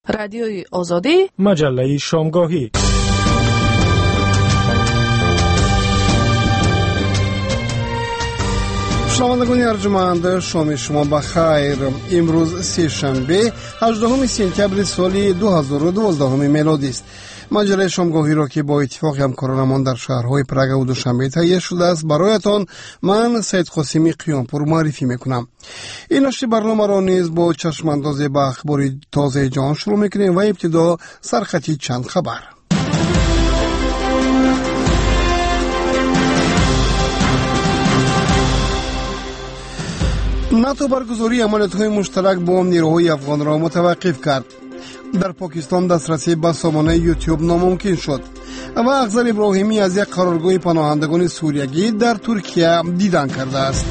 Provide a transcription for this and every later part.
رادیوی آزادی، مجله شامگاهی. شنوندگان ارجمند، شام شما بخیر. امروز سه شنبه 18 سپتامبر سال 2012 میلادی است. مجله شامگاهی را که با اتفاق همکارانمان در شهرهای پراگ و دوشنبه تهیه شده است برایتان من سید قاسمی قیامپور معرفی میکنم. این نشر برنامه را نیز با چشم انداز به اخبار تازه جهان شروع میکنیم و ابتدا سرخطی چند خبر. ناتو برگزاری عملیات‌های مشترک با نیروهای افغان را متوقف کرد. در پاکستان دسترسی به سامانه یوتیوب ناممکن شد و اخضر ابراهیمی از یک قرارگاه پناهندگان سوریگی در ترکیه دیدن کرده است.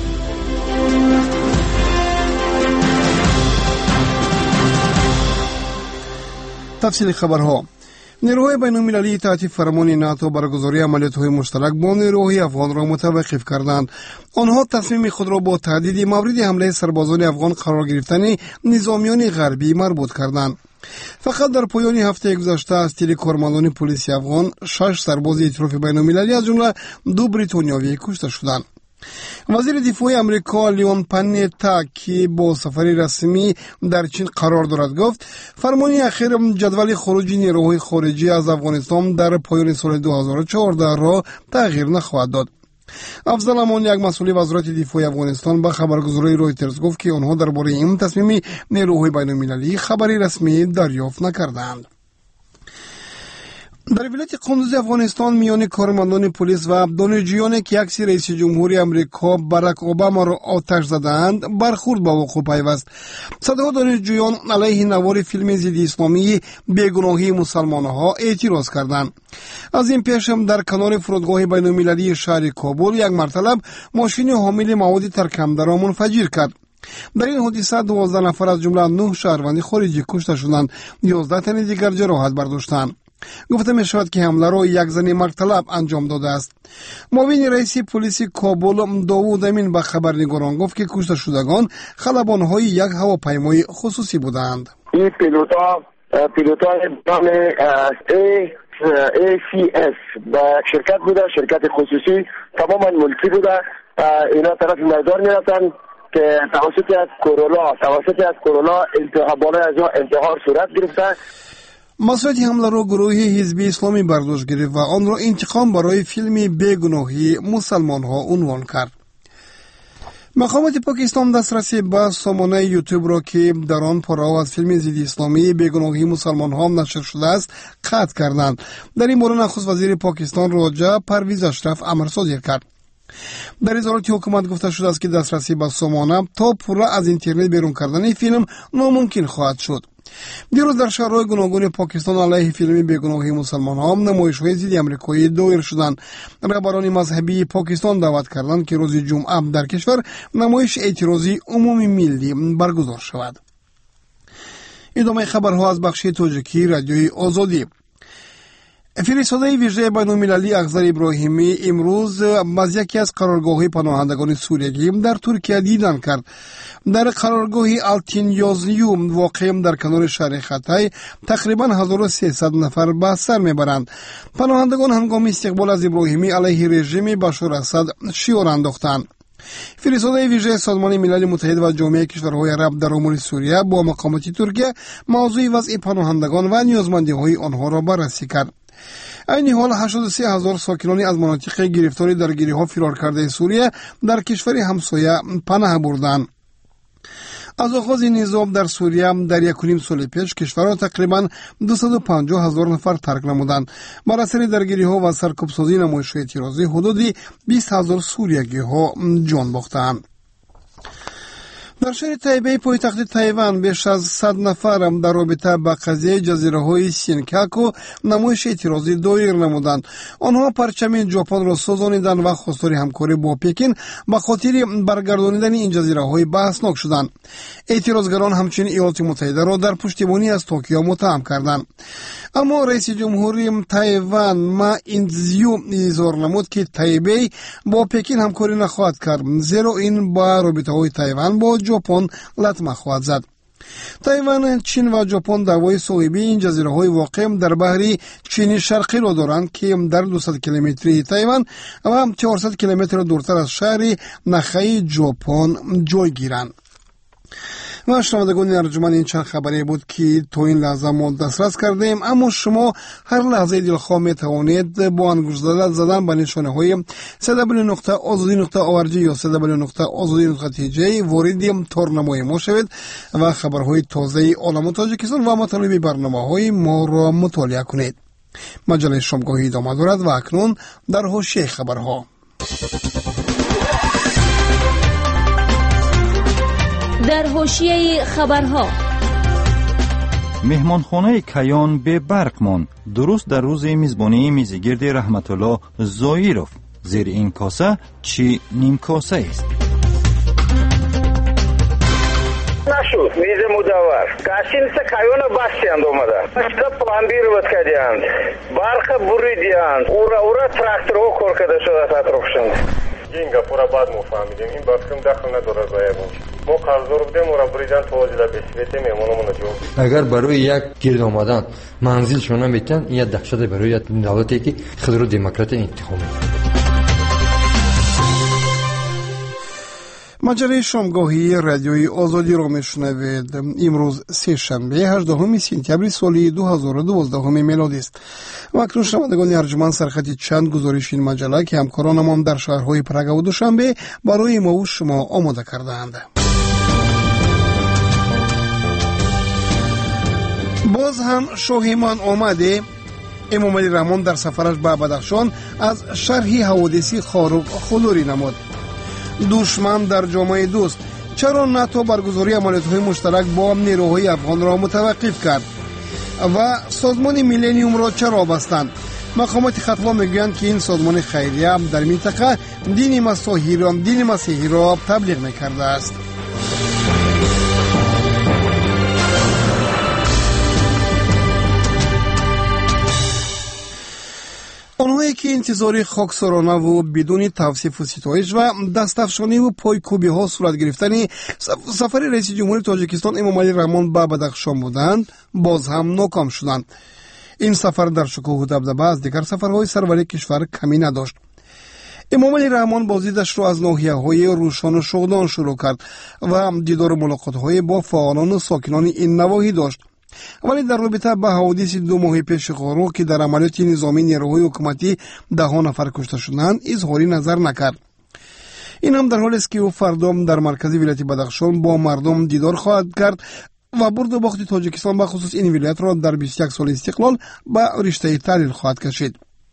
تفصیل خبرها. نیروهای بین‌المللی تحت فرمان ناتو برگزاری عملیات‌های مشترک با نیروهای افغان را متوقف کردند. آنها تصمیم خود را با تهدید مورد حمله سربازان افغان قرار گرفتن نظامیان غربی مربوط کردند. فقط در پایان هفته گذشته از تیر کارمندان پلیس افغان 6 سرباز ائتلاف بین‌المللی از جمله 2 بریتانیایی کشته شدند. وزیر دفاع امریکا لیون پنیتا که با سفر رسمی در چین قرار دارد گفت فرمان اخیر جدول خروج نیروهای خارجی از افغانستان در پایان سال 2014 را تغییر نخواهد داد. افضل امان، یک مسئول وزارت دفاع افغانستان، به خبرگزاری رویترز گفت که آنها درباره این تصمیم نیروهای بین‌المللی خبری رسمی دریافت نکردند. در ولایت قندوز افغانستان میان کارمندان پلیس و دانشجویانی که عکس رئیس جمهوری امریکا باراک اوباما را آتش زدند برخورد به وقوع پیوست. صدها دانشجویان علیه نوار فیلم ضد اسلامی بیگناهی مسلمانها اعتراض کردند. از این پیش هم در کنار فرودگاه بین‌المللی شهر کابل یک مرتلب ماشین حامل مواد ترکنده را منفجر کرد. در این حادثه 12 نفر از جمله 9 شهروند خارجی کشته شدند، 11 تن دیگر جراحت برداشتند. گفته می شود که حمله را یک زن مرتلب انجام داده است. معاون رئیس پلیس کابل داوود امین به خبرنگاران گفت که کشته شدگان خلبان‌های یک هواپیمای خصوصی بودند. این پیلوتای نام ACS به شرکت بوده، شرکت خصوصی تماما ملکی بوده. اینا طرف میدان میرفتن که توسط از کرونا بالای از انتحار صورت گرفته. مسئولیت حمله را گروه حزب اسلامی برداشت گرفت و آن را انتقام برای فیلم بیگناهی مسلمان ها عنوان کرد. مقامات پاکستان دسترسی به سامانه یوتیوب را که در آن پاره‌ها از فیلم ضد اسلامی بیگناهی مسلمان ها نشر شده است قطع کردند. در این مورد نخست وزیر پاکستان راجع پرویز اشرف امر صادر کرد. در اظهارات حکومت گفته شده است که دسترسی به سامانه تا پورا از اینترنت بیرون کردن فیلم ناممکن خواهد شد. دیروز در شهرهای گوناگون پاکستان علیه فیلم بیگناهی مسلمان‌ها نمایش‌های ضد آمریکایی دایر شدند. رهبران مذهبی پاکستان دعوت کردند که روز جمعه در کشور نمایش اعتراضی عمومی ملی برگزار شود. ادامه خبرها از بخش تاجیکی رادیوی آزادی. فرستاده ویژه بین‌المللی اخضر ابراهیمی امروز از یکی از قرارگاه‌های پناهندگان سوریگی در ترکیه دیدن کرد. در قرارگاه آلتین یازلیوم واقع در کنار شهر خطای تقریبا 1300 نفر به سر میبرند. پناهندگان هنگام استقبال از ابراهیمی علیه رژیم بشار اسد شعار انداختند. فرستاده ویژه سازمان ملل متحد و جامعه کشورهای عرب در امور سوریه با مقامات ترکیه موضوع وضع پناهندگان و نیازمندی‌های آنها را بررسی کرد. این حال 83,000 ساکنان از مناطق گرفتار درگیری‌ها فرار کرده سوریه در کشور همسایه پناه بردند. از آغاز نظام در سوریه در 1.5 سال پیش کشور را تقریبا 250,000 نفر ترک نمودند. بر اثر درگیری‌ها و سرکوب‌سازی نمایش‌های اعتراضی حدود 20,000 سوریگی‌ها جان باختند. در شهر تایبه پایتخت تایوان بیش از 100 نفر در رابطه با قضیه جزیره‌های سینکاکو نمایش اعتراضی دایر نمودند. آنها پرچم ژاپن را سوزانیدند و خواستار همکاری با پکن به خاطر برگردانیدن این جزیره‌های بحثناک شدند. اعتراضگران همچنین ایالات متحده را در پشتیبانی از توکیو متهم کردند. اما رئیس جمهوری تایوان ما اینزیو اظهار نمود که تایبه با پکن همکاری نخواهد کرد، زیرا این با رابطه‌های تایوان با ژاپن لطمه خواهد زد. تایوان، چین و ژاپن دعوای صاحبی این جزیره‌های واقع در بحر چین شرقی را دارند که در 200 کیلومتری تایوان و 400 کیلومتر دورتر از شهر نخای ژاپن جای گیرند. و شنوندگان ارجمند، این چند خبری بود که تا این لحظه ما دسترس کردیم، اما شما هر لحظه دلخواه می توانید با انگشت زدن به نشانه های www.azadi.org یا www.azadi.tj وارد تارنمای ما شوید و خبرهای تازه عالم تاجیکستان و مطالب برنامه‌های ما را مطالعه کنید. مجله شامگاهی ادامه دارد و اکنون در حاشیه خبرها. در حاشیه خبرها، مهمانخانه کیان به برق ماند درست در روز میزبانی میزگرد رحمت الله زایروف. زیر این کاسه چی نیم کاسه است؟ نشد میز مدور کاشینسه کیان باستیند اومده اشتا پلانبیر بود کردیند برق بریدیند اورا تراکتور کار کرده شده تطرفشند. این گپورا بعد مفهمیدیم این بخشم داخل نداره زایمون ما قرضور بودیم و بریدن توجیه بسیده میمونمون جو. اگر برای یک گرد آمدن منزل شونه میتن این دهشت برای دولتی که خود رو دموکرات انتخاب میکنه. مجله شامگاهی رادیوی آزادی را میشنوید. امروز سه شنبه 18 سپتامبر سال 2012 میلادی است. و اکنون شنوندگان ارجمند سرخط چند گزارش این مجله که همکارانمان در شهرهای پرگ و دوشنبه برای ما و شما آماده کردند. باز هم شاهیمان آمده. امام علی رحمان در سفرش به بدخشان از شرح حوادث خلوری نمود. دشمن در جامعه دوست، چرا ناتو برگزاری عملیات‌های مشترک با نیروهای افغان را متوقف کرد و سازمان میلنیوم را چرا بستند؟ مقامات ختلا میگویند که این سازمان خیریه در منطقه دین مسیحی را تبلیغ میکرده است. آنهایی که انتظار خاکسارانه و بدون توصیف و ستایش و دستافشانی و پایکوبی ها صورت گرفتن سفر رئیس جمهور تاجیکستان امام علی رحمان به بدخشان بودند، باز هم ناکام شدند. این سفر در شکوه و دبدبه از دیگر سفرهای سروری کشور کمی نداشت. امام علی رحمان بازدیدش را از ناحیه‌های روشن و شغدان شروع کرد و دیدار ملاقات‌های با فعالان و ساکنان این نواحی داشت. ولی در رابطه به حوادث 2 ماه پیش قارو که در عملیات نظامی نیروهای حکومتی 10 نفر کشته شدند اظهاری نظر نکرد. این هم در حالی است که او فردا در مرکز ولایت بدخشان با مردم دیدار خواهد کرد و برد و باخت تاجیکستان به خصوص این ولایت را در 21 سال استقلال به رشته تحلیل خواهد کشید.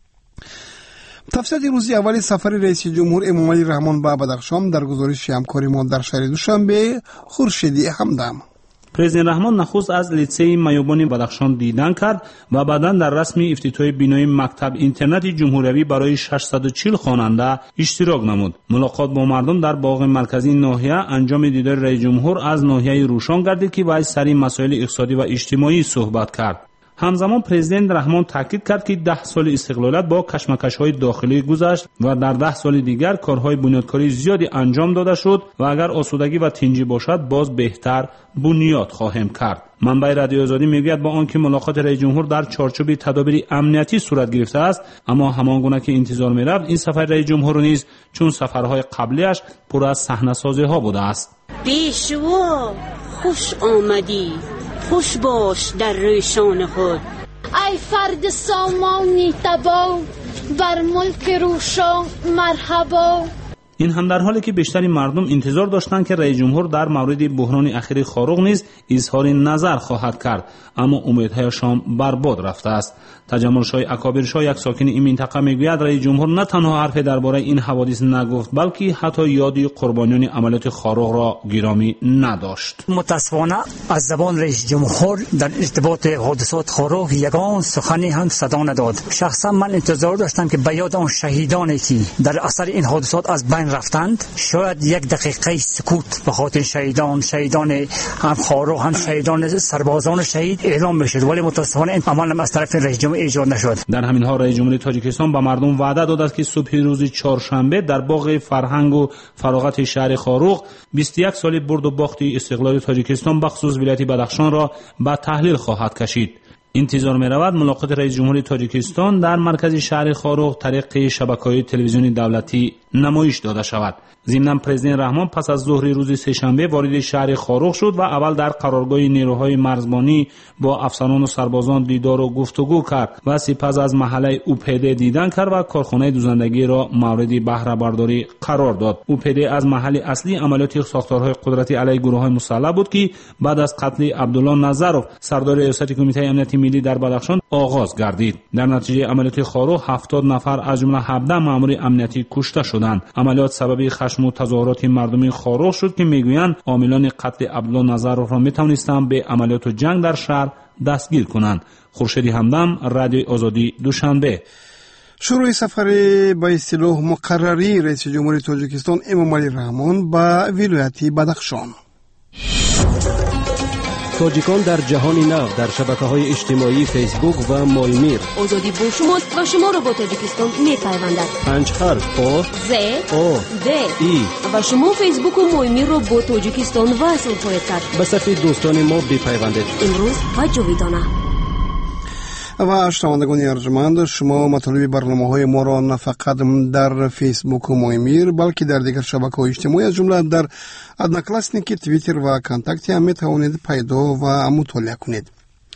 تفسیر روزی اول سفر رئیس جمهور امام علی رحمان به بدخشان در گزارش همکار ما در شهر دوشنبه خورشیدی همدم. پرزیدنت رحمان نخست از لیسه میوبان بدخشان دیدن کرد و بعدا در رسمی افتتاح بینای مکتب اینترنت جمهوری برای 640 خواننده اشتراک نمود. ملاقات با مردم در باغ مرکزی ناحیه انجام دیدار رئیس جمهور از ناحیه روشن گردید که وی سری مسائل اقتصادی و اجتماعی صحبت کرد. همزمان پرزیدنت رحمان تاکید کرد که 10 سال استقلالیت با کشمکش‌های داخلی گذشت و در 10 سال دیگر کارهای بنیادکاری زیادی انجام داده شد و اگر آسودگی و تنجی باشد باز بهتر بنیاد خواهیم کرد. منبع رادیو آزادی میگوید با آنکه ملاقات رئیس جمهور در چارچوب تدابیر امنیتی صورت گرفته است، اما همانگونه که انتظار می‌رفت این سفر رئیس جمهور نیز چون سفرهای قبلیش پر از صحنه‌سازی‌ها بوده است. پیشوا خوش آمدی، خوش باش در روشان خود. ای فرد سامانی تبا بر ملک روشا مرحبا. این هم در حالی که بیشتری مردم انتظار داشتند که رئیس جمهور در مورد بحران اخیر خاروق نیز اظهار نظر خواهد کرد، اما امیدهایشان برباد رفته است. تجمل شاه اکابر شاه، یک ساکن این منطقه، میگوید رئیس جمهور نه تنها حرف درباره این حوادث نگفت بلکه حتی یادی قربانیان عملیات خاروق را گرامی نداشت. متاسفانه از زبان رئیس جمهور در ارتباط حادثات خاروق یگان سخنی هم صدا نداد. شخصا من انتظار داشتم که به یاد آن شهیدانی که در اثر این حادثات از بین بین رفتند شاید یک دقیقه سکوت به خاطر شهیدان هم خارق هم شهیدان سربازان شهید اعلام بشد، ولی متاسفانه این عمل از طرف رئیس جمهور ایجاد نشد. در همین حال رئیس جمهوری تاجیکستان به مردم وعده داد است که صبح روز چهارشنبه در باغ فرهنگ و فراغت شهر خاروق 21 سالی برد و باخت استقلال تاجیکستان به خصوص ولایت بدخشان را به تحلیل خواهد کشید. انتظار می رود ملاقات رئیس جمهوری تاجیکستان در مرکز شهر خاروق طریق شبکه‌های تلویزیونی دولتی نمایش داده شود. ضمناً پرزیدنت رحمان پس از ظهر روز سه‌شنبه وارد شهر خاروق شد و اول در قرارگاه نیروهای مرزبانی با افسران و سربازان دیدار و گفتگو کرد و سپس از محله اوپیده دیدن کرد و کارخانه دوزندگی را مورد بهره برداری قرار داد. اوپیده از محل اصلی عملیات ساختارهای قدرتی علیه گروه‌های مسلح بود که بعد از قتل عبدالله نظروف سردار ریاست کمیته امنیت ملی در بدخشان آغاز گردید. در نتیجه عملیات خاروق 70 نفر از جمله 17 مأمور امنیتی کشته شدند. عملیات سبب خشم و تظاهرات مردمی خاروق شد که میگویند عاملان قتل عبدالله نظروف را میتوانستند به عملیات جنگ در شهر دستگیر کنند. خورشیدی همدم، رادیو آزادی، دوشنبه. شروع سفر به اصطلاح مقرری رئیس جمهوری تاجیکستان امامعلی رحمان به ولایت بدخشان. تاجیکان در جهان نو در شبکه‌های اجتماعی فیسبوک و مایمیر. آزادی با شماست و شما را با تاجیکستان می‌پیوندد. 5 حرف آ ز آ د ای و شما فیسبوک و مایمیر را با تاجیکستان وصل خواهید کرد. به صفحه دوستان ما بپیوندید. امروز و جاویدانه. و شنوندگان ارجمند، شما مطالب برنامه‌های ما را نه فقط در فیسبوک و مایمیر بلکه در دیگر شبکه‌های اجتماعی از جمله در ادناکلاسنیک، توییتر و کانتاکتی هم می‌توانید پیدا و مطالعه کنید.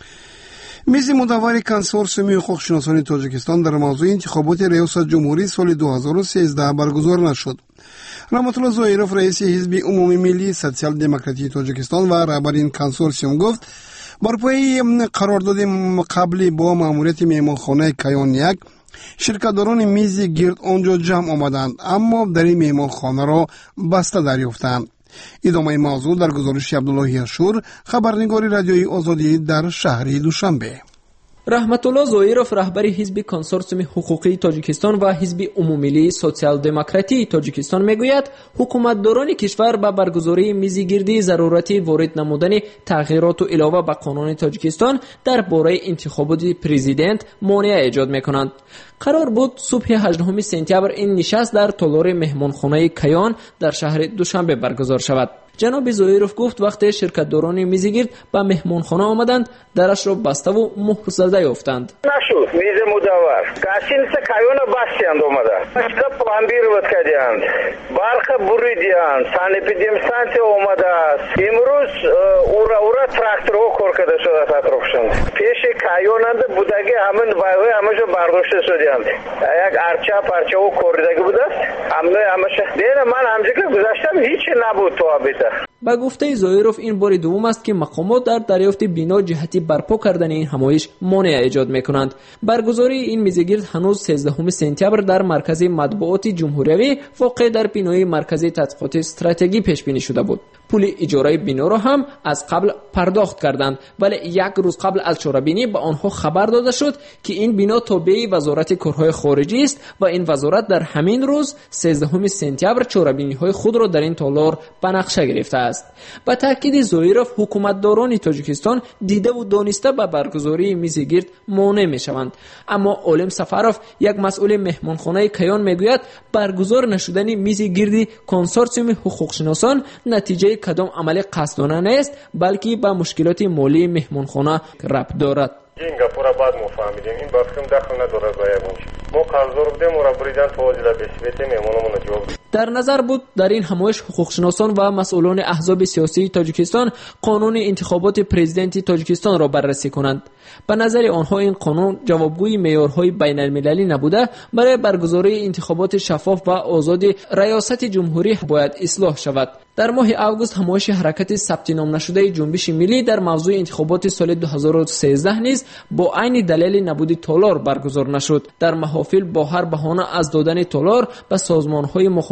میز مدور کنسورسیوم حقوق‌شناسان تاجیکستان در موضوع انتخابات ریاست جمهوری سال 2013 برگزار نشد. رحمت الله زویروف رئیس حزب عمومی ملی سوسیال دموکراتی تاجیکستان و رهبر این کنسورسیوم گفت بر پای قرارداد قبلی با ماموریت مهمانخانه کیان یک شرکت‌داران میز گرد آنجا جمع آمدند، اما در این مهمانخانه را بسته دریافتند. ادامه موضوع در گزارش عبدالله هاشور، خبرنگار رادیوی آزادی در شهر دوشنبه. رحمت الله زویروف رهبر حزب کنسورسیوم حقوقی تاجیکستان و حزب عمومی سوسیال دموکراتی تاجیکستان میگوید حکومتداران کشور با برگزاری میزگردی ضرورت وارد نمودن تغییرات و علاوه به قانون تاجیکستان در باره انتخابات پرزیدنت مانع ایجاد میکنند. قرار بود صبح 18 سپتامبر این نشست در تالار مهمانخانه کیان در شهر دوشنبه برگزار شود. جناب زویروف گفت وقتی شرکت‌داران میزگرد به مهمانخانه آمدند درش را بسته و مهر زده یافتند. نشد میز مدور کاسین سه کایون بستند اومده اشتا پلمبیر بود کردند برق بریدند سانیپیدیم سانت اومده است امروز اورا تراکتور کار کرده شده اطرافشون پیش کایونند بودگی همین وای همشو برداشته شدند یک ارچه پرچه و کوردگی بود است همش دیگه من همجوری گذاشتم هیچ نبود تو ابیته. با گفته زویروف این بار دوم است که مقامات در دریافت بنا جهتی برپا کردن این همایش مانع ایجاد میکنند. برگزاری این میزگرد هنوز 13 سپتامبر در مرکز مطبوعات جمهوری واقع در بینای مرکز تحقیقات استراتژی پیش بینی شده بود. پول اجاره بنا را هم از قبل پرداخت کردند، ولی یک روز قبل از چاره‌بینی به آنها خبر داده شد که این بنا تابع وزارت کارهای خارجی است و این وزارت در همین روز 13 سپتامبر چاره‌بینی‌های خود را در این تالار به نقشه گرفته است. با تاکید زویروف حکومتداران تاجیکستان دیده و دانسته به برگزاری میزگرد مانع میشوند، اما عالم سفروف یک مسئول مهمانخانه کیان میگوید برگزار نشدن میزگرد کنسورسیوم حقوقشناسان نتیجه کدام عمل قصدانه نیست بلکه به مشکلات مالی مهمانخانه ربط دارد. این گپورا بعد مفهمیدیم این بخشم دخل نداره زایگون ما قرض بودیم و را بریدن توجیه بسیبیتیم ایمونمون جواب در نظر بود در این همایش حقوقشناسان و مسئولان احزاب سیاسی تاجیکستان قانون انتخابات پرزیدنتی تاجیکستان را بررسی کنند. به نظر آنها این قانون جوابگوی معیارهای بین المللی نبوده برای برگزاری انتخابات شفاف و آزاد ریاست جمهوری باید اصلاح شود. در ماه آگوست همایش حرکت ثبت نام نشده جنبش ملی در موضوع انتخابات سال 2013 نیز با عین دلیل نبود تالار برگزار نشد. در محافل با هر بهانه از دادن تالار به سازمان‌های مخالف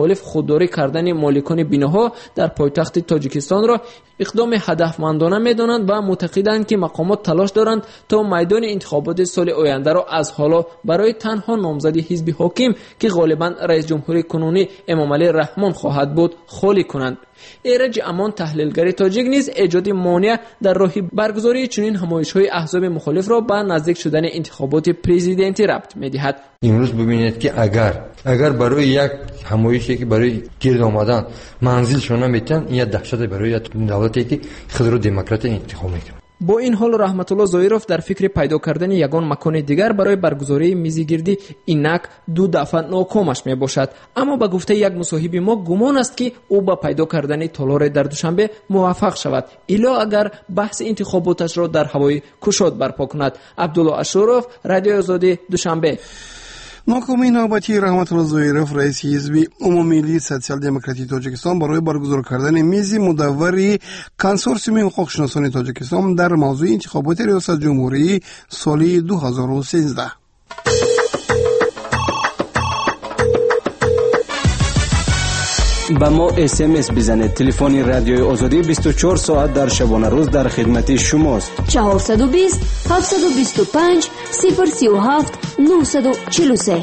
مخالف خودداری کردن مالکان بیناها در پایتخت تاجیکستان را اقدام هدفمندانه می‌دانند و معتقدند که مقامات تلاش دارند تا میدان انتخابات سال آینده را از حالا برای تنها نامزد حزب حاکم که غالباً رئیس جمهور کنونی امامعلی رحمان خواهد بود خالی کنند. ایرج امان تحلیلگر تاجیک نیز ایجاد مانع در راه برگزاری چنین همایش‌های احزاب مخالف را به نزدیک شدن انتخابات پرزیدنتی ربط می‌دهد. امروز ببینید که اگر برای یک همایشی که برای گرد آمدن منزل شما میتن، این دهشت برای دولتی که خود رو دموکرات انتخاب میکنه. با این حال رحمت الله زایروف در فکر پیدا کردن یگان مکان دیگر برای برگزاری میزگردی اینک 2 دفعه ناکامش می باشد، اما به گفته یک مصاحب ما گمان است که او با پیدا کردن تالار در دوشنبه موفق شود، الا اگر بحث انتخاباتش را در هوای کشاد برپا کند. عبدالله اشرف، رادیو آزادی، دوشنبه. ناکامی نوبتی رحمت الله زایروف رئیس حزب عمومی ملی سوسیال دموکراتی تاجیکستان برای برگزار کردن میز مدوری کنسورسیوم حقوق شناسان تاجیکستان در موضوع انتخابات ریاست جمهوری سال 2013. با ما SMS بزنید. تلفن رادیوی آزادی 24 ساعت در شبانه روز در خدمت شماست. 420 725 037 943.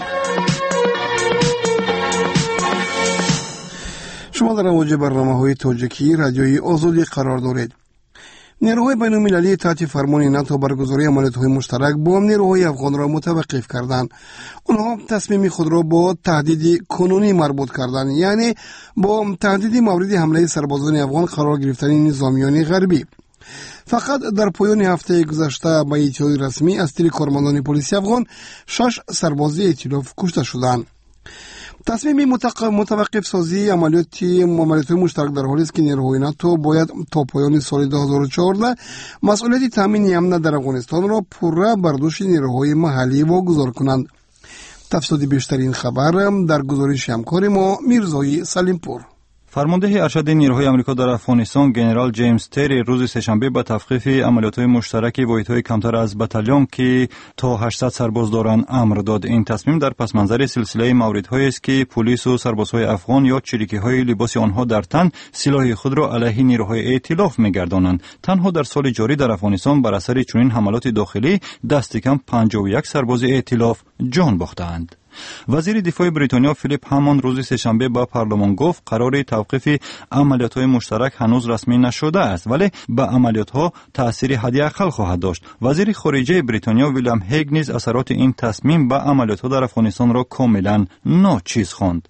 شما در اوج برنامه‌های تاجیکی رادیوی آزادی قرار دارید. نیروهای بین‌المللی تحت فرمان ناتو برگزاری عملیات‌های مشترک با نیروهای افغان را متوقف کردند. آنها تصمیم خود را با تهدید کنونی مربوط کردند، یعنی با تهدید مورد حمله سربازان افغان قرار گرفتن نظامیان غربی. فقط در پایان هفته گذشته به اطلاع رسمی از طریق کارمندان پلیس افغان 6 سرباز ائتلاف کشته شدند. تصمیم متوقف سازی عملیات مشترک در حالی است که نیروهای ناتو باید تا پایان سال 2014 مسئولیت تامین امن در افغانستان را پوره بر دوش نیروهای محلی واگذار کنند. تفصیل بیشتر این خبر در گزارش همکار ما میرزای سلیمپور. فرمانده ارشد نیروهای آمریکا در افغانستان جنرال جیمز تری روز سه‌شنبه به توقیف عملیات‌های مشترک واحدهای کمتر از بتالون که تا 800 سرباز دارند امر داد. این تصمیم در پس منظر سلسله موردهایی است که پلیس و سربازهای افغان یا چریکی‌های لباس آنها در تن سلاح خود را علیه نیروهای ائتلاف می‌گردانند. تنها در سال جاری در افغانستان بر اثر چنین حملات داخلی دست کم 51 سرباز ائتلاف جان باختند. وزیر دفاع بریتانیا فیلیپ هاموند روز سه‌شنبه با پارلمان گفت قرار توقیف عملیات‌های مشترک هنوز رسمی نشده است، ولی به عملیات‌ها تأثیر حداقل خواهد داشت. وزیر خارجه بریتانیا ویلیام هیگ نیز اثرات این تصمیم به عملیات‌ها در افغانستان را کاملا ناچیز خواند.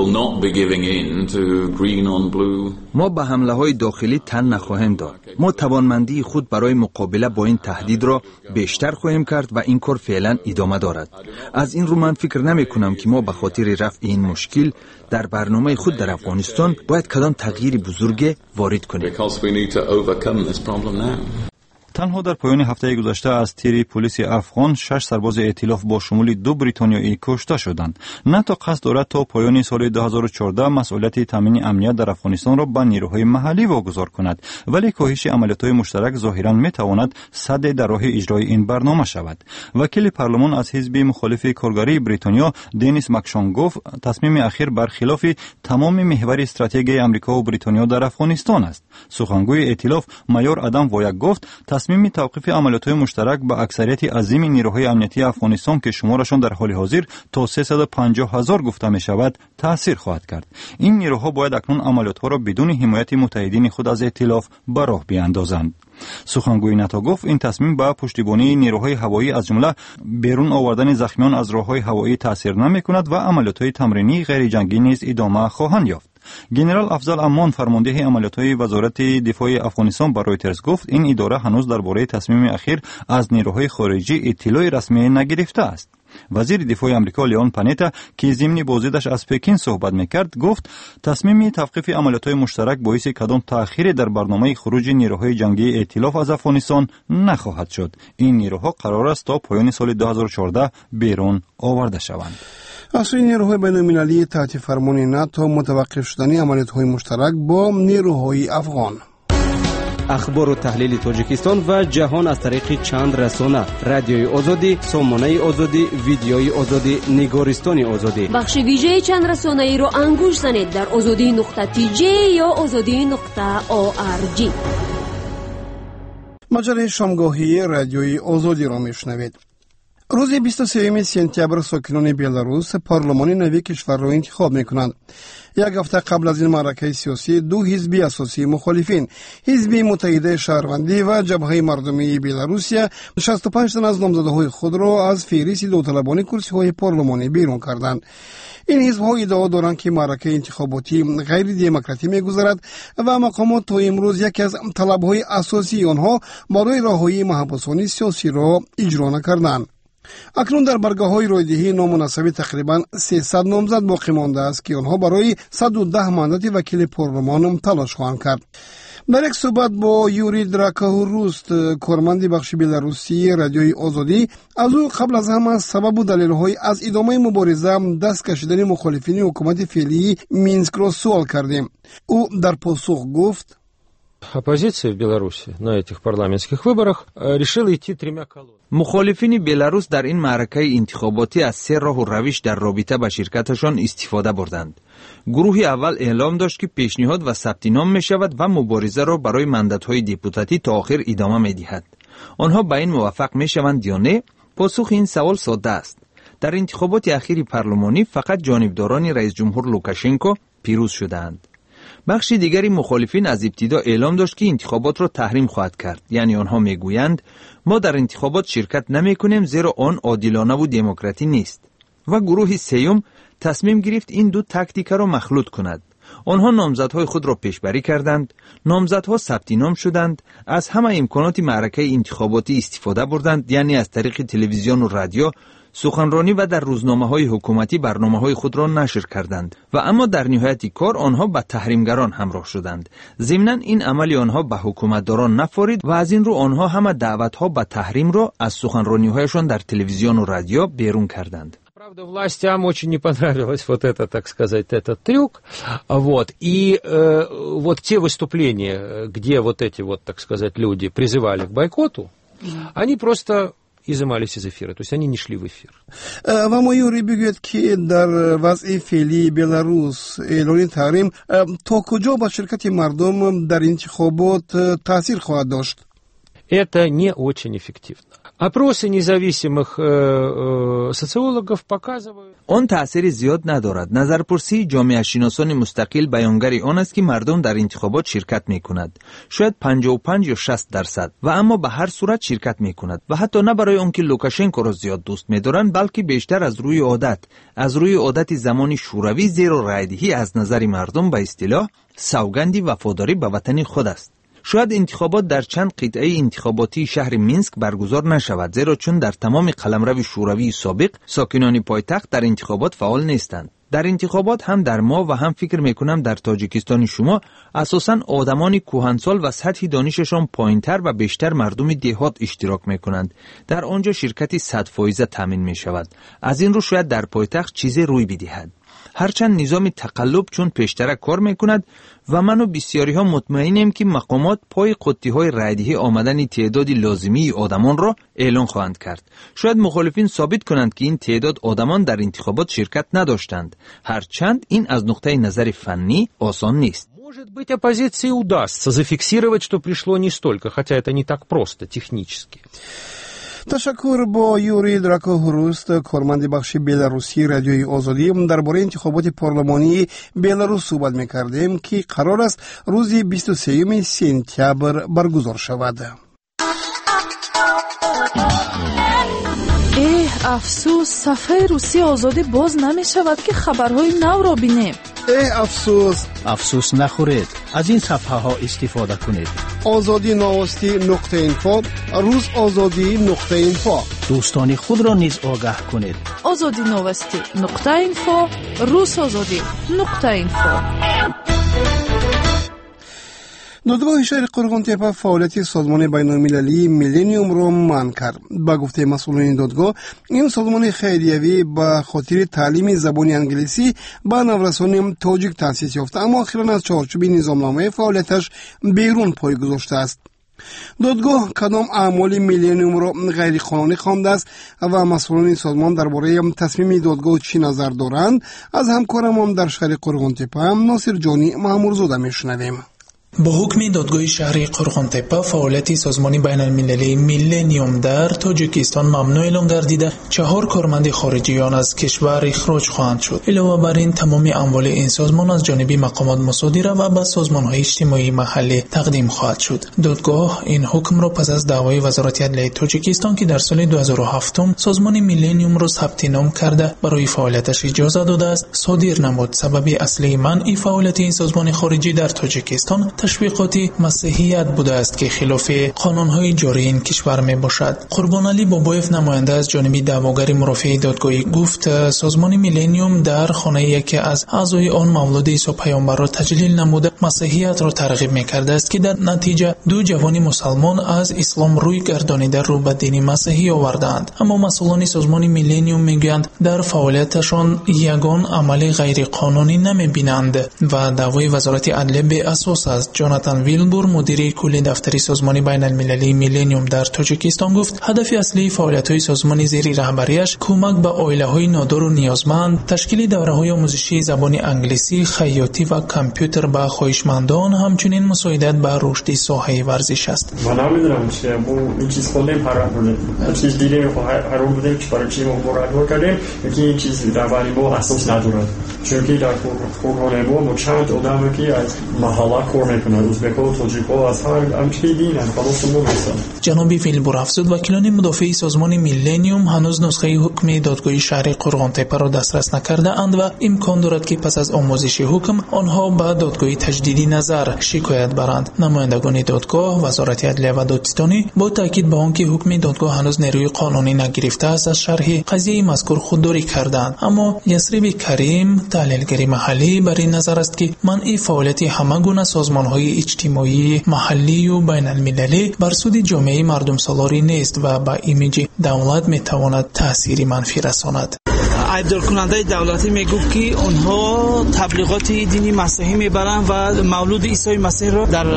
ما به حمله های داخلی تن نخواهیم داد. ما توانمندی خود برای مقابله با این تهدید را بیشتر خواهیم کرد و این کار فعلا ادامه دارد. از این رو من فکر نمی کنم که ما به خاطر رفع این مشکل در برنامه خود در افغانستان باید کدام تغییر بزرگ وارد کنیم. تنها در پایان هفته گذشته از تیر پلیس افغان 6 سرباز ائتلاف با شمول 2 بریتانیایی کشته شدند. ناتو قصد دارد تا پایان سال 2014 مسئولیت تامین امنیت در افغانستان را به نیروهای محلی واگذار کند، ولی کاهش عملیات‌های مشترک ظاهراً می‌تواند سد در راه اجرای این برنامه شود. وکیل پارلمان از حزب مخالف کارگری بریتانیا دنیس مکشان گفت تصمیم اخیر برخلاف تمام محور استراتژی آمریکا و بریتانیا در افغانستان است. سخنگوی ائتلاف مایور آدم وایک گفت تصمیم توقیف عملیات‌های مشترک به اکثریت عظیم نیروهای امنیتی افغانستان که شمارشان در حال حاضر تا 350,000 گفته می شود تأثیر خواهد کرد. این نیروها باید اکنون عملیات‌ها را بدون حمایت متحدین خود از ائتلاف به راه بیاندازند. سخنگوی ناتو گفت این تصمیم به پشتیبانی نیروهای هوایی از جمله بیرون آوردن زخمیان از راه‌های هوایی تأثیر نمی‌کند و عملیات‌های تمرینی غیر جنگی نیز ادامه خواهند یافت. جنرال افضل امان فرمانده عملیات‌های وزارت دفاع افغانستان به رویترز گفت این اداره هنوز درباره تصمیم اخیر از نیروهای خارجی اطلاع رسمی نگرفته است. وزیر دفاع آمریکا لیون پانیتا که ضمن بازدیدش از پکین صحبت می‌کرد گفت تصمیم توقیف عملیات‌های مشترک باعث کدام تأخیر در برنامه خروج نیروهای جنگی ائتلاف از افغانستان نخواهد شد. این نیروها قرار است تا پایان سال 2014 بیرون آورده شوند. از سوی نیروهای بین‌المللی تحت فرمان ناتو متوقف شدن عملیات‌های مشترک با نیروهای افغان. اخبار و تحلیل تاجیکستان و جهان از طریق چند رسانه: رادیوی آزادی، سامانه آزادی، ویدیوی آزادی، نگارستان آزادی. بخش ویژه چند رسانه ای را انگوش زنید در azadi.tj یا azadi.org. مجله شامگاهی رادیوی آزادی را میشنوید. روز 23 سپتامبر ساکنان بلاروس پارلمان نوی کشور را انتخاب میکنند. یک هفته قبل از این معرکه سیاسی، دو حزب اساسی مخالفین، حزب متحده شهروندی و جبهه مردمی بلاروسیا، 65 تن از نامزدهای خود را از فهرست داوطلبان کرسی‌های پارلمانی بیرون کردند. این حزب‌ها ادعا دارند که معرکه انتخاباتی غیر دموکراتی می‌گذرد و مقامات تا امروز یکی از طلب‌های اساسی آنها برای رهایی محبوسان سیاسی را اجرا نکردند. اکنون در برگه‌های رایدهی نامناسب تقریبا 300 نامزد باقی مانده است که آنها برای 110 ماندات وکیل پارلمان تلاش خواهند کرد. در یک صحبت با یوری دراکاهوروست، کارمند بخش بلاروسی رادیوی آزادی، از او قبل از همه سبب و دلیل‌های از ادامه مبارزه دست کشیدن مخالفین حکومت فعلی مینسک را سوال کردیم. او در پاسخ گفت: Оппозиция в Беларуси на этих парламентских выборах решила идти тремя колоннами. مخالفین بلاروس در این معرکه انتخاباتی از سه راه و روش در رابطه با شرکتشان استفاده بردند. گروه اول اعلام داشت که پیشنهاد و ثبت نام می شود و مبارزه را برای ماندات‌های دپوتاتی تا آخر ادامه می دهد. آنها به این موافق می شوند یا نه؟ پاسخ این سوال ساده است. در انتخابات اخیر پارلمانی فقط جانبداران رئیس جمهور لوکاشنکو پیروز شدند. بخش دیگری مخالفین از ابتدا اعلام داشت که انتخابات را تحریم خواهد کرد. یعنی آنها میگویند ما در انتخابات شرکت نمی کنیم زیرا آن عادلانه و دموکراتی نیست. و گروه سوم تصمیم گرفت این دو تاکتیک را مخلوط کند. آنها نامزدهای خود را پیشبری کردند، نامزدها ثبت نام شدند، از همه امکانات معرکه انتخاباتی استفاده بردند، یعنی از طریق تلویزیون و رادیو، سخنرانی و در روزنامه‌های حکومتی برنامه‌های خود را نشر کردند و اما در نهایت کار آنها با تحریمگران همراه شدند. ضمناً این عمل آنها به حکومتداران نفارید و از این رو آنها همه دعوت‌ها به تحریم را از سخنرانی‌هایشان در تلویزیون و رادیو بیرون کردند. Правда, властям очень не понравилось вот это, так сказать, этот трюк. Вот. И вот те выступления, где вот эти вот, так сказать, люди призывали к бойкоту, они просто изымались из эфира, то есть они не шли в эфир. و ما یوری بگوید که در وضع فعلی بلاروس اعلان تحریم تا کجا با شرکت مردم در انتخابات تاثیر خواهد داشت؟ Это не очень эффективно. Опросы независимых социологов показывают. آن تأثیر زیاد ندارد. نظرپرسی جامعه شناسان مستقل بیانگر آن است که مردم در انتخابات شرکت می کند. شاید 55 یا 60%. و اما به هر صورت شرکت می کند. و حتی نه برای آنکه لوکاشنکو را زیاد دوست می دارند، بلکه بیشتر از روی عادت زمانی شوروی، زیرا رایدهی از نظر مردم به اصطلاح سوگندی وفاداری به وطن خود است. شاید انتخابات در چند قطعه انتخاباتی شهر مینسک برگزار نشود، زیرا چون در تمام قلمرو شوروی سابق ساکنان پایتخت در انتخابات فعال نیستند. در انتخابات هم در ما و هم فکر میکنم در تاجیکستان شما اساساً آدمان کهنسال و سطح دانششان پایینتر و بیشتر مردم دهات اشتراک میکنند. در آنجا شرکتی 100% تامین میشود. از این رو شاید در پایتخت چیزی روی بدهد. هرچند نظام تقلب چون پیشترک کار میکند و من و بسیاری ها مطمئنیم که مقامات پای قطعی های رایدهی آمدن تعدادی لازمی آدمان را اعلان خواهند کرد. شاید مخالفین ثابت کنند که این تعداد آدمان در انتخابات شرکت نداشتند، هرچند این از نقطه نظر فنی آسان نیست. Может быть, оппозиции удастся зафиксировать, что пришло не столько, хотя это не так просто технически. تشکر. با یوری دراکاهوروست، کارمند بخش بلاروسی رادیوی آزادی، درباره انتخابات پارلمانی بلاروس صحبت می‌کردیم که قرار است روز 23 سپتامبر برگزار شود. افسوس، صفحه روسی آزادی باز نمی‌شود که خبرهای نو را بینیم. افسوس نخورید، از این صفحه ها استفاده کنید. آزادی نوستی نقطه اینفو، روز آزادی نقطه اینفو. دوستان خود را نیز آگاه کنید. آزادی نوستی نقطه اینفو، روز آزادی نقطه اینفو. دادگاه شهر قرغن‌تپه فعالیت سازمان بین‌المللی میلنیوم را منع کرد. با گفته مسئولان این دادگاه، این سازمان خیریوی به خاطر تعلیم زبان انگلیسی به نورسان تاجیک تأسیس یافته، اما اخیراً از چارچوب نظامنامه فعالیتش بیرون پای گذاشته است. دادگاه کدام اعمال میلنیوم را غیر قانونی خوانده است و مسئولان این سازمان درباره تصمیم دادگاه چی نظر دارند؟ از همکارم در شهر قرغن‌تپه ناصر جانی مامورزاده میشنویم. با حکم دادگاه شهری قرغن‌تپه فعالیت سازمان بین المللی میلنیوم در تاجیکستان ممنوع اعلام گردیده 4 کارمند خارجیان از کشور اخراج خواهند شد. علاوه بر این تمام اموال این سازمان از جانب مقامات مصادره و به سازمان‌های اجتماعی محلی تقدیم خواهد شد. دادگاه این حکم را پس از دعوای وزارت عدلیه تاجیکستان که در سال 2007 سازمان میلنیوم را ثبت نام کرده برای فعالیتش اجازه داده است صادر نمود. سبب اصلی منع فعالیت این سازمان خارجی در تاجیکستان تشویقات مسیحیت بوده است که خلاف قانون‌های جاری این کشور می باشد. قربان علی بابایف نماینده از جانب دعواگر مرافع دادگاهی گفت سازمان میلنیوم در خانه یکی از اعضای آن مولود عیسی پیامبر را تجلیل نموده مسیحیت را ترغیب می‌کرده است که در نتیجه 2 جوان مسلمان از اسلام روی گردانیده رو به دین مسیحی آوردند. اما مسئولان سازمان میلنیوم میگویند در فعالیتشان یگان عمل غیر قانونی نمی‌بینند و دعوای وزارت عدلیه به اساس است. جاناتان ویلبور مدیر کل دفتر سازمان بین المللی میلنیوم در تاجیکستان گفت هدف اصلی فعالیت‌های سازمان زیر رهبریش کمک به عائله‌های نادار و نیازمند، تشکیل دوره‌های آموزشی زبان انگلیسی، خیاطی و کامپیوتر به خواهشمندان، همچنین مساعدت به رشد ساحه ورزش است. من نمی‌دونم چه این چیز کلی قرار بوده. چیز دیگه قرار بوده که برای چی ما مراجعه کردیم، یکی این چیز درباره ما اساس نداره. چون که در قرآن ما چند آدمی که از محله کار میکنن، ازبک‌ها، تاجیک‌ها از هر چیزی دینن، خلاص ما می‌سن. جناب ویلبور افزود وکیلان مدافع سازمان میلنیوم هنوز نسخه حکم دادگاه شهر قرغن‌تپه را دسترس نکرده اند و امکان دارد که پس از آموزش حکم آنها به دادگاه تجدیدی نظر شکایت برند. نمایندگان دادگاه، وزارت عدلیه و دادستانی با تاکید به آنکه حکم دادگاه هنوز نیروی قانونی نگرفته است از شرح قضیه مذکور خودداری کردند. اما یسریب کریم تحلیلگر محلی بر این نظر است که منع فعالیت همه گونه سازمان‌های اجتماعی محلی و بین المللی بر سود جامعه مردم سالاری نیست و با ایمیج دولت میتواند تأثیری منفی رساند. عیبدار کننده دولتی میگفت که آنها تبلیغات دینی مسیحی میبرند و مولود عیسی مسیح را در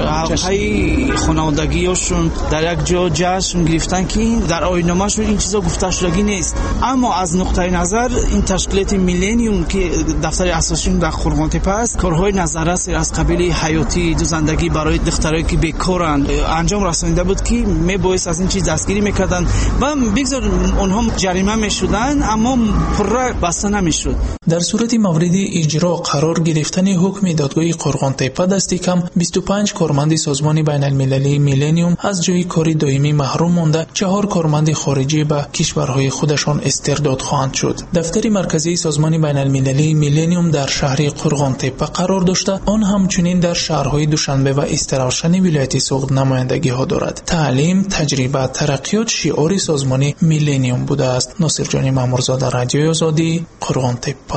حلقه خانوادگیشون در یک جا جشن گرفتن که در آیین‌نامه‌شون این چیزا گفته شدگی نیست. اما از نقطه نظر این تشکیلات میلنیوم که دفتر اساسیشون در قرغن‌تپه است کارهای نظررس از قبیل حیاتی دوزندگی برای دخترایی که بیکارند انجام رسانیده بود که میبایست از این چیز دستگیری میکردن و بگذار آنها جریمه میشدن اما بسته نمیشد. در صورت مورد اجرا قرار گرفتن حکم دادگاه قرغن‌تپه دست کم 25 کارمند سازمان بین المللی میلنیوم از جای کاری دائمی محروم مانده، 4 کارمند خارجی به کشورهای خودشان استرداد خواهند شد. دفتر مرکزی سازمان بین المللی میلنیوم در شهر قرغن‌تپه قرار داشته، آن همچنین در شهرهای دوشنبه و استرالشن ولایت سوغد نمایندگی ها دارد. تعلیم، تجربه، ترقیات شعار سازمان میلنیوم بوده است. ناصر جانی مامورزاده، رادیوی آزادی، قرغن‌تپه.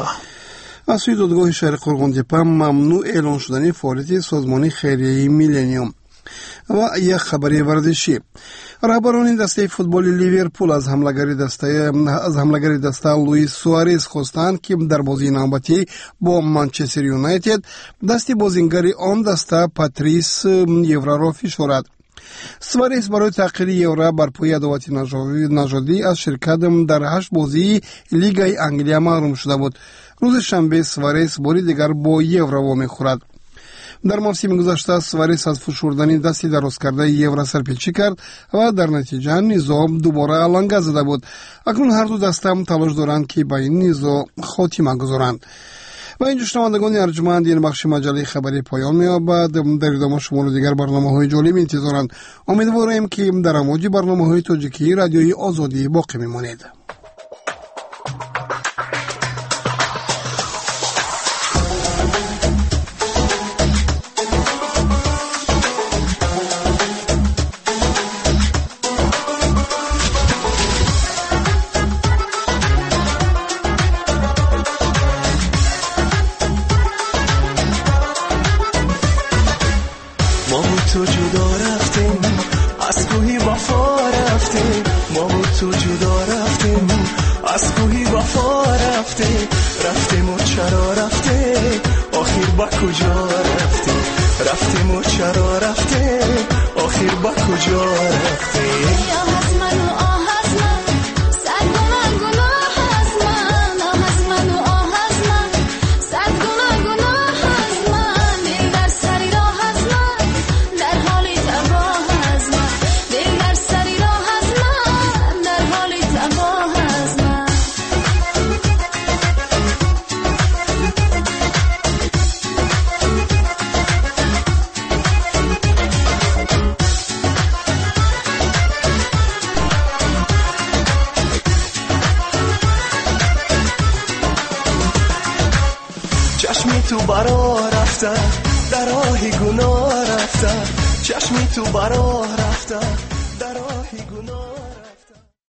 از سوی دادگاه شهر قرغن‌تپه ممنوع اعلان شدن فعالیت سازمان خیریه میلنیوم. و یک خبری ورزشی، رهبران دسته فوتبال لیورپول از حمله‌گر دسته لوئیس سوارز خواستند که در بازی نوبتی با منچستر یونایتد دست بازیگر آن دسته پاتریس یورا را فشارد. سوارز برای تغییر یورا بر پای عداوت نژادی از شرکت در 8 بازی لیگ انگلیس محروم شده بود. روز شنبه سوارز باری دیگر با یورا می‌خورد. در موسم گذشته سوارز از فشردن دستی دراز کرده یورا سرپیچی کرد و در نتیجه نظام دوباره علنگه زده بود. اکنون هر دو دسته هم تلاش دارند که به این نظام خاتمه گذارند. و اینجا شنوندگان ارجمند این بخش مجله خبری پایان می‌یابد. در ادامه شما دیگر برنامه‌های جالب انتظارند. امیدواریم که در امواج برنامه‌های تاجیکی رادیوی آزادی باقی می‌مانید. ما ما و تو جدا رفتیم از کوهی وفا رفتیم و چرا رفته آخر با کجا رفته رفتیم و چرا رفته آخر با کجا رفته آه از من و آه از من صد گناه از من آه از من و آه از من صد گناه از من دل در سری راه از من در حال تباه از من دل در سری راه از من در حال تباه از من چشمی تو برا رفته در راه گناه رفته چشمی تو برا رفته